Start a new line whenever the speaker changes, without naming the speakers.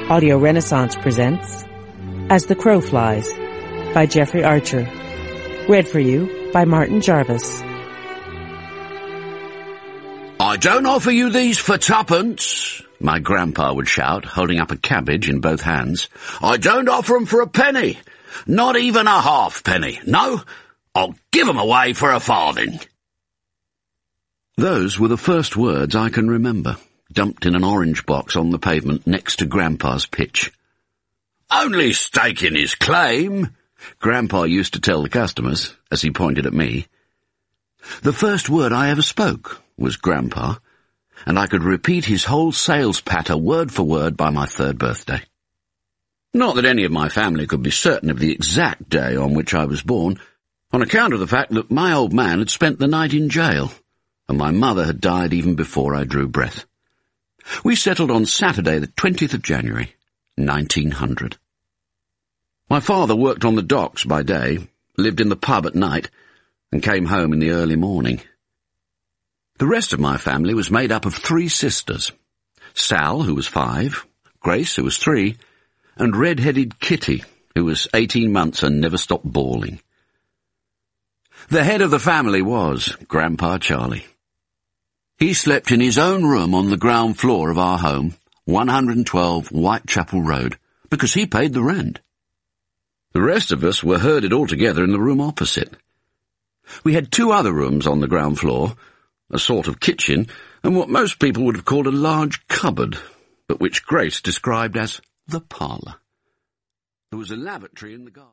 Audio Renaissance presents As the Crow Flies by Jeffrey Archer. Read for you by Martin Jarvis.
"I don't offer you these for twopence," my grandpa would shout, holding up a cabbage in both hands. "I don't offer 'em for a penny, not even a halfpenny. No, I'll give 'em away for a farthing." Those were the first words I can remember, dumped in an orange box on the pavement next to Grandpa's pitch. "Only staking his claim," Grandpa used to tell the customers, as he pointed at me. The first word I ever spoke was Grandpa, and I could repeat his whole sales patter word for word by my 3rd birthday. Not that any of my family could be certain of the exact day on which I was born, on account of the fact that my old man had spent the night in jail, and my mother had died even before I drew breath. We settled on Saturday, the 20th of January, 1900. My father worked on the docks by day, lived in the pub at night, and came home in the early morning. The rest of my family was made up of 3 sisters: Sal, who was 5, Grace, who was 3, and red-headed Kitty, who was 18 months and never stopped bawling. The head of the family was Grandpa Charlie. He slept in his own room on the ground floor of our home, 112 Whitechapel Road, because he paid the rent. The rest of us were herded all together in the room opposite. We had 2 other rooms on the ground floor, a sort of kitchen, and what most people would have called a large cupboard, but which Grace described as the parlour. There was a lavatory in the garden.